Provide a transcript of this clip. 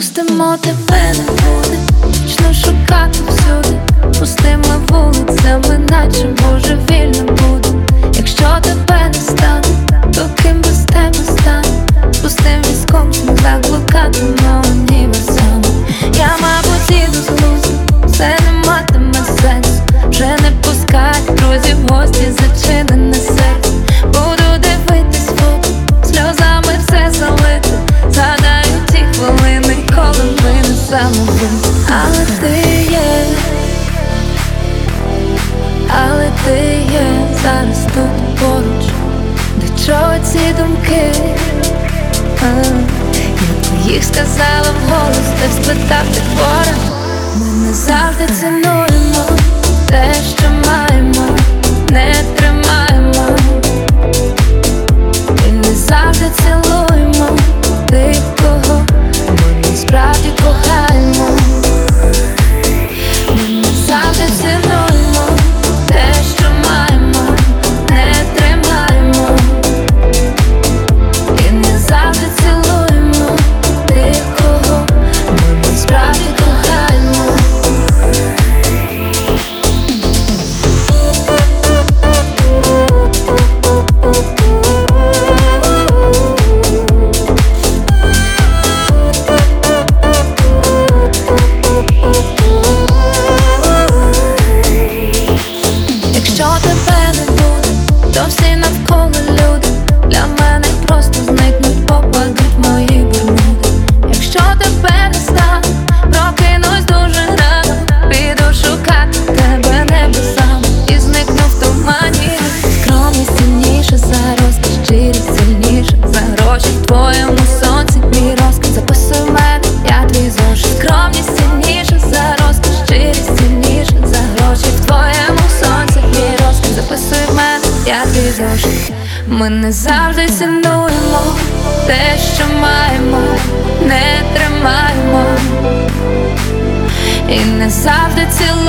Пустимо, тебе не буде, вічно шукати всюди, пустими вулицями, наче божевільно буде. Якщо тебе не стане, то ким без тебе стане? Пустим візком заблукатимо універсами. Я, мабуть, іду з глузду, все не матиме сенсу. Вже не пускать друзів в гості, зачинене серце. Буду дивитись фото, сльозами все залити. Згадаю ті хвилини, коли ми не самовинні. Але ти є зараз тут поруч. До чого ці думки? Я їх сказала вголос, ти сплетав ти поряд. Ми не завжди цінуємо те, що маємо, не тримаємо. І не завжди цілуємо тих, кого ми насправді кохаємо. Ми не завжди цінуємо те, що маємо, не тримаємо. І не завжди цілуємо тих, кого ми насправді кохаємо. Якщо тебе не буде, то всі навколо люди для мене просто зникнуть, попадуть в мої бермуди. Якщо тебе не стане, прокинусь дуже рано, піду шукати тебе небесами і зникну в тумані. Скромність сильніша за розкіш, щирість сильніша за гроші. В твоєму сонці мій розказ, записуй в мене, я твій зошит. Скромність сильніша за розкіш, щирість сильніша за гроші. В твоєму сонці мій розказ, записуй в мене, я твій зошит. Ми не завжди цінуємо те, що маємо, не тримаємо. І не завжди цілуємо